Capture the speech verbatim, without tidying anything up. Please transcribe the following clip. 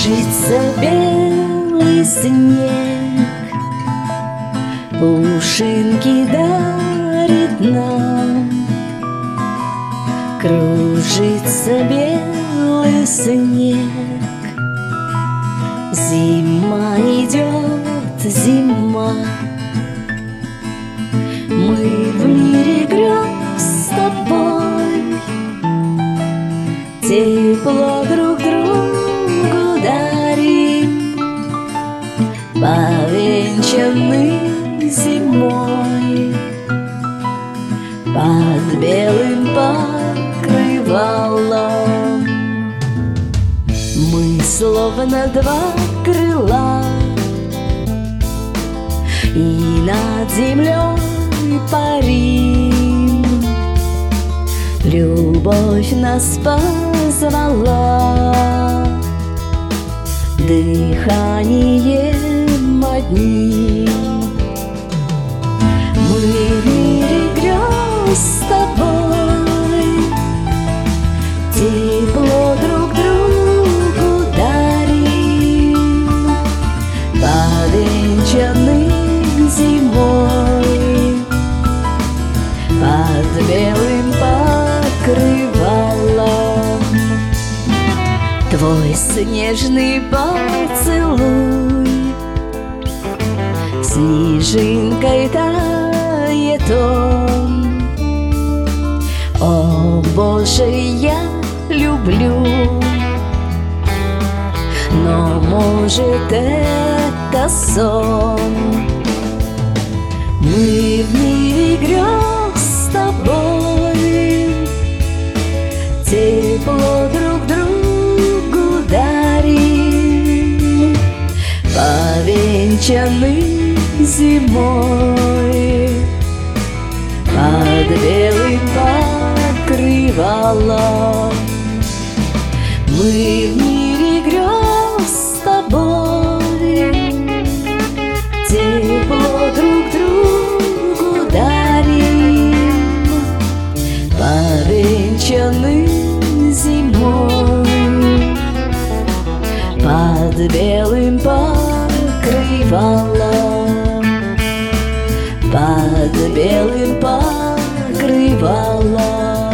Кружится белый снег, пушинки дарит нам. Кружится белый снег, зима идет, зима. Мы в мире грез с тобой, тепло друг другу дарим, повенчаны зимой под белым покрывалом. Мы словно два крыла, и над землей парим. Любовь нас позвала дыханием одним. Мы в мире грез с тобой, тепло друг другу дарим, повенчаны зимой под белым покрывалом. Твой снежный поцелуй снежинкой тает он. О, Боже, я люблю, но, может, это сон. Мы в мире грез с тобой, тепло друг другу дарим, повенчаны зимой под белым покрывалом. Мы в мире грез с тобой, тепло друг другу дарим, повенчаны зимой под белым покрывалом, под белым покрывалом.